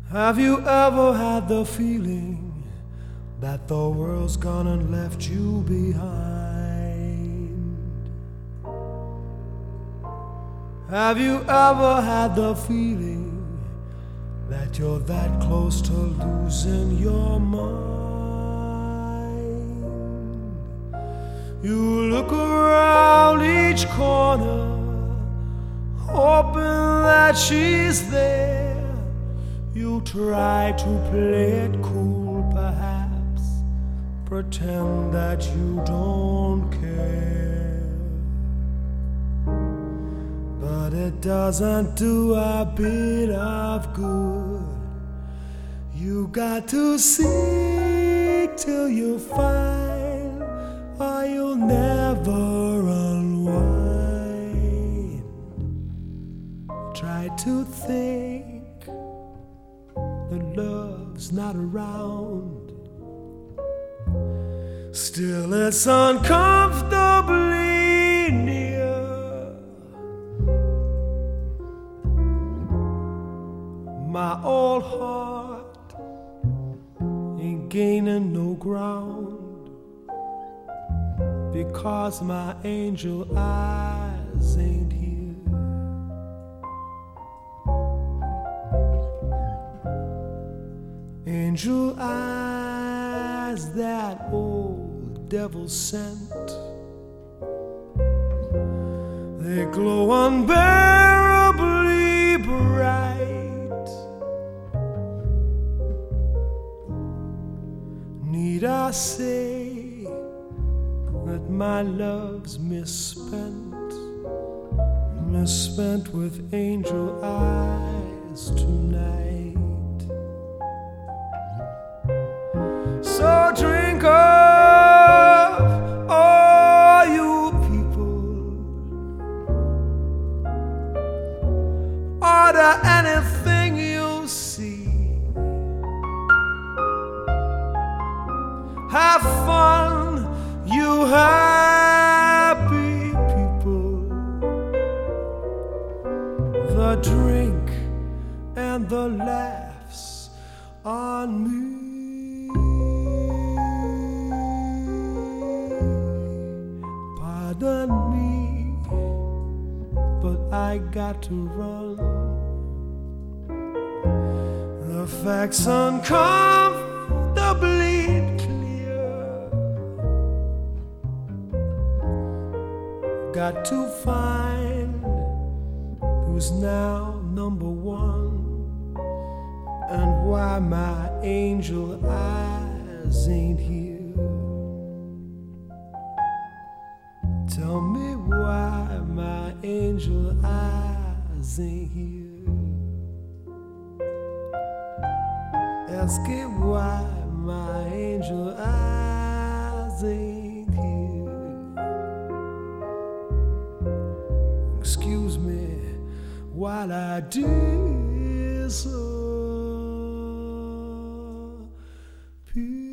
Have you ever had the feeling that the world's gone and left you behind? Have you ever had the feeling that you're that close to losing your mind? You look around each corner, hoping that she's there. You try to play it cool, perhaps, pretend that you don't care. But it doesn't do a bit of good. You got to seek till you find, or you'll never unwind. Try to think that love's not around. Still it's uncomfortably near. My old heart ain't gaining no ground, because my angel eyes ain't here. Angel eyes that old devil sent, they glow unbearably bright. Need I say that my love's misspent, misspent with angel eyes tonight? So drink up, all you people, order anything you see. Have fun, you happy people. The drink and the laughs on me. Pardon me, but I got to run. The facts uncomfortably clear. Got to find who's now number one, and why my angel eyes ain't here. Tell me why my angel eyes ain't here. Ask him why my angel eyes ain't here. Excuse me while I disappear.